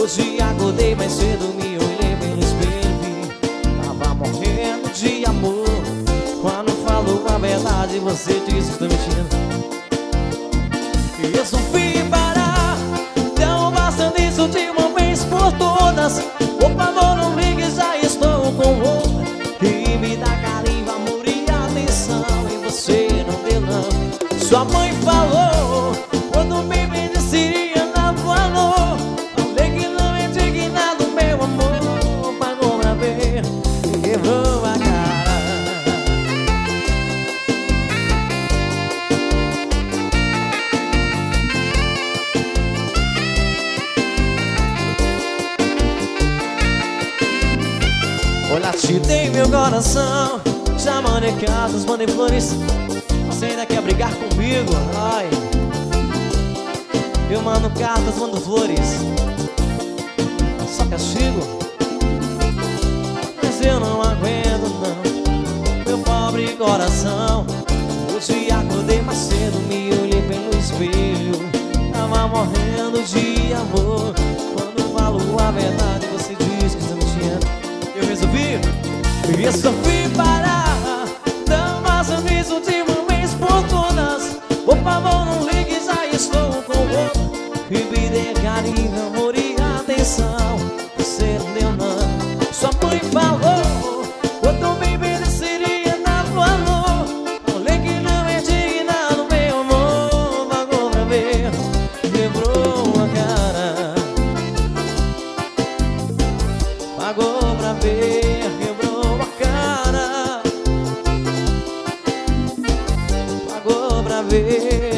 Hoje acordei mais cedo, me olhei pelo espelho e tava morrendo de amor. Quando falou a verdade, você disse que tô mentindo. Eu sofri parar, então basta disso de uma vez por todas. Por favor, não ligue, já estou com outra que me dá carinho, amor e atenção. E você não deu não. Sua mãe falou quando me disse não falou. Falei que não é indignado, meu amor. Pagou pra ver e quebrou a cara. Olha, te dei meu coração, já mandei cartas, mandei flores. Você ainda quer brigar comigo? Ai, eu mando cartas, mando flores. Só castigo? Mas eu não aguento não, meu pobre coração. Hoje acordei mais cedo, me olhei pelo espelho, tava morrendo de amor. Quando falo a verdade, você diz que está mentindo. Eu resolvi parar, não mais nisso de uma vez por todas. Por favor, não ligue, já estou com outro que me dê carinho, amor e atenção. Você não deu não. Sua mãe falou quando me mereceria, não falou. Falei que não é dignado, meu amor. Pagou pra ver, quebrou a cara. Pagou pra ver, quebrou a cara. Pagou pra ver.